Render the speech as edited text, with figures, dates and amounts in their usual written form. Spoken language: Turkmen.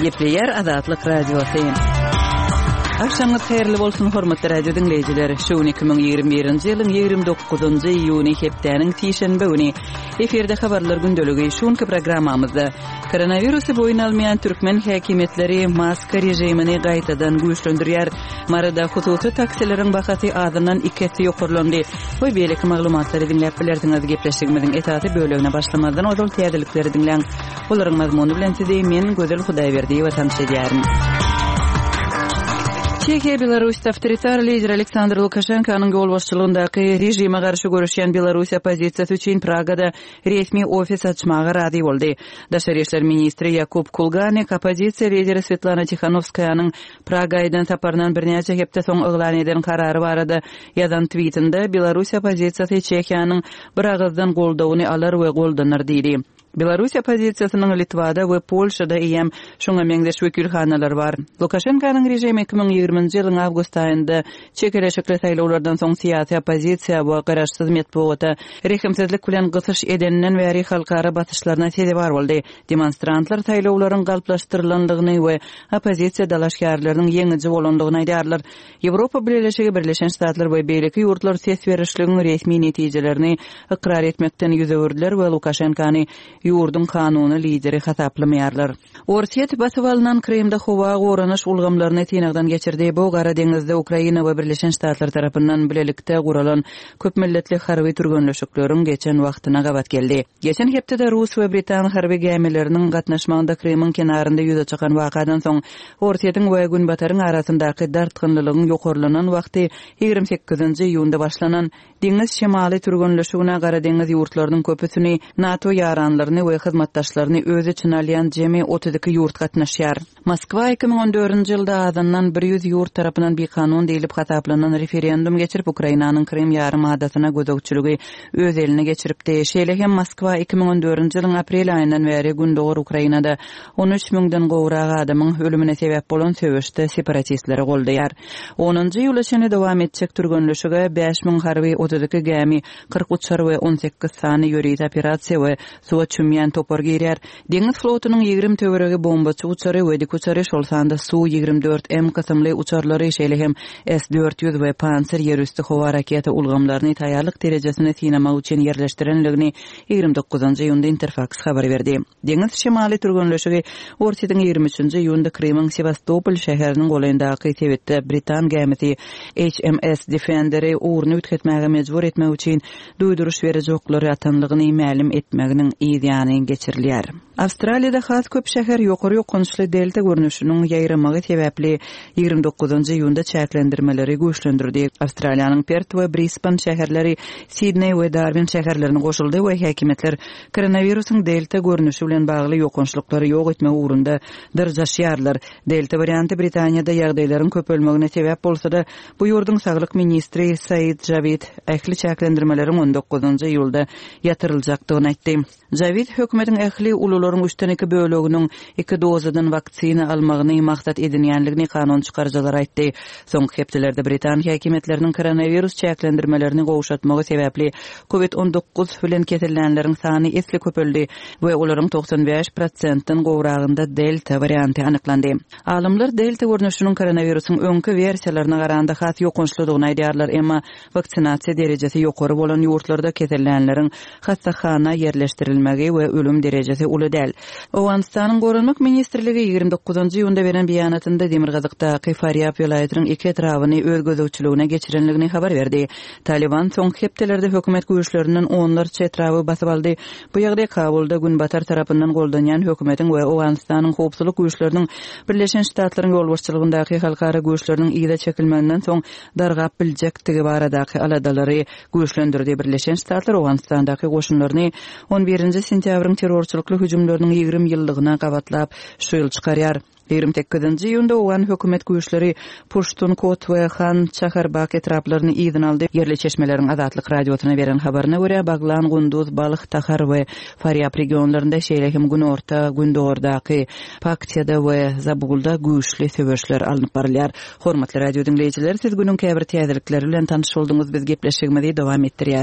Gepleyer Azatlyk Radiosu. Akşamınız hayırlı bolsun hormatly radio dinleyijiler. Şu 2021-nji ýylyň 29-njy iýuny hepdeniň tişenbe güni eferde habarlar gündöligi şunky programmamyzda koronavirusy boyun almayan türkmen häkimetleri maska rejimini gaýtadan güýçlendirýär. Marada hususy taksileriň bahaty adynan 2 ýokurlandy. Bu beýleki maglumatlary dinläp bilerdiňiz. Gepleşigimiziň etaty bölügine başlamadan odol täzelikleri dinleň. Olaryň mazmuny bilen sizi men Gözel Hudaýberdiýew tanış edýärim. Çekiya Belarusda avtoritar lider Aleksandr Lukashenkanyň ýol başçylygyndaky rejime garşy görüşýän Belarus opozisiýasy üçin Pragada resmi ofis açmagy rady boldy. Daşary işler ministri Yakub Kulganek opozisiýa lideri Svetlana Tikhanovskayanyň Pragaýdan saparynyň birnäçe hepde soň eglan eden karary barada ýazan tweetinde Belarus opozisiýasy Çekiýanyň bir agazdan goldawyny alar we goldanar diýdi. Belarus opozisiýasynyň Litvada we Polşada ýem şoňa meňzeş wekilhanalar bar. Lukashenkanyň rejimi 2020-nji ýylyň awgust aýynda çekileşikli saýlawlardan soň syýasy opozisiýa bu garaşsyz metbuata rehimsizlik bilen gysyş edeninden bäri halkara batyşlaryna sebäp boldy. Demonstrantlar saýlawlaryň galplaşdyrylandygyny we opozisiýa dalaşgarlarynyň ýeňiji bolandygyny aýdarlar. Ýewropa Birleşigi Birleşen Ştatlar we beýleki ýurtlar ses berişliginiň resmi netijelerini ikrar etmekden ýüzegirdiler we Lukashenkany ýurdun kanuny lideri hasaplamaýarlar. Orsiýet basyp alynan Krymda howa goranyş ulgamlaryny tinagdan geçirdi. Bu Gara deňizde Ukraina we Birleşen Ştatlar tarapyndan bilelikde guralan köp milletli harby türgünleşikleriň geçen wagtyna gabat geldi. Geçen hepde Rus we Britan harby gemileriniň gatnaşmagynda Krymyň kenarynda ýüze çykan wakadan soň Orsiýetiň we Günbataryň arasyndaky dartgynlylygyň ýokurlanan wagty 28-nji ýylda başlanan deňiz şemaly türgünleşigine Gara deňiz ýurtlarynyň köpüsini NATO ýaranlaryny we hyzmatdaşlaryny öz içine alýan jemi 32 ýurt gatnaşýar. Moskwa 2014-nji ýylda azandan 100 ýurt tarapyndan bir kanun diýilip hasaplanan referendum geçirip Ukrainanyň Krym ýarym adasyna gözegçiligi öz eline geçiripdi. Şeýle hem Moskwa 2014-nji ýylyň aprel aýyndan bäri gündogor Ukrainada 13 000-den gowrak adamyň ölümine sebäp bolan söwüşde separatistlere goldaýar. 10-njy ýyl içinde dowam etjek türgünleşige 5 000 harby 32 gemi 40 uçar we 18 sany ýörit operasiýa we suwa çümýän topar girýär. Deňiz flotynyň 20 töweregi bombaçy uçary we dik uçary şol sanda Su 24 M kasymly uçarlary şeýle hem S-400 we Panzer ýerüstü howa raketa ulgamlaryny taýýarlyk derejesine sinamak üçin ýerleşdirenligini 29-njy ýylda Interfax habar berdi. Deňiz şemaly türgünleşigi Orsiýetiň 23-nji ýylda Krymyň Sevastopol şäheriniň golandaky tebetde Britan gemisi HMS Defender'i uğrunu ütgetmäge mejbur etmek üçin duýduruş beriji oklary atanlygyny mälim etmeginiň ýany geçirilýär. Awstraliýada has köp şäher ýokary okunçly delta görnüşiniň ýaýramagy sebäpli 29-njy ýylda çäklendirmeleri güýçlendirdi. Awstraliýanyň Perth we Brisbane şäherleri, Sydney we Darwin şäherlerini goşuldy we häkimetler koronawirusyň delta görnüşi bilen bagly ýokunçlyklary ýok etmek ugrunda dyrjaşýarlar. Delta varianty Britaniýada ýagdaýlaryň köpelmegine sebäp bolsa da bu ýurdun saglyk ministri Said Javid ähli çäklendirmeleriň 19-njy ýylda ýatyryljakdygyny aýtdy. Javid hökümetiň ähli ulularyň 3/2 bölегiniň 2 dozadan vaksina almagyny maksat edinýänligini kanun çykarjylar aýtdy. Soňky hepdelerde Britan häkimetleriniň koronavirus çäklendirmelerini gowşatmagy sebäpli COVID-19 bilen kesillenleriň sany esli köpeldi we olaryň 95%-den gowragynda delta varianty anyklandy. Alimler delta görnüşiniň koronavirusyň öňkü versiýalaryna garanda has ýokunçlygyny aýdýarlar, emma vaksinasiýa derejesi ýokary bolan ýurtlarda kesillenleriň hastahana ýerleşdirilmegi we ölüm derejesi uly däl. Owganistanyň Goranlyk ministrligi 29-njy ýylda beren beýanatynda Demirgazykda Faryab vilayatynyň 2 etrawyny öz gözegçiligine geçirenligini habar berdi. Taliban soňky hepdelerde hökümet güýçläriniň onlarça etrawy basyp aldy. Bu ýagdaý Kabulda Günbatar tarapyndan goldanýan hökümetiň we Owganistanyň howpsuzlyk güýçläriniň Birleşen Ştatlaryň ýol başçylygyndagı halkara güýçläriniň ýyda çekilmegininden soň dargap biljektigi baradaky aladalary güýçlendirdi. Birleşen Ştatlar Owganistandaky goşunlaryny 11-nji sentýabryň terrorçylykly hüjümleriniň 20 ýyllygyna gabatlap şu ýyl çykarýar. 28-nji ýylda Owan hökümet güýçleri Pushtunkot we Han Çaharbak etraplaryny ýygyň aldy. Yerli çeşmeleriň Azatlyk radiosyna beren habaryna görä Baglan, Gunduz, Balyk, Tahar we Faryab regionlarynda şeýle hem gün orta, gündogordaky Paktiýada we Zabulda güýçli söwüşler alınıp barylýar. Hormatly radio dinleýijiler, siz günüň käbir täzelikleri bilen tanyş bolduňyz. Biz gepleşigimizi dowam etdirýär.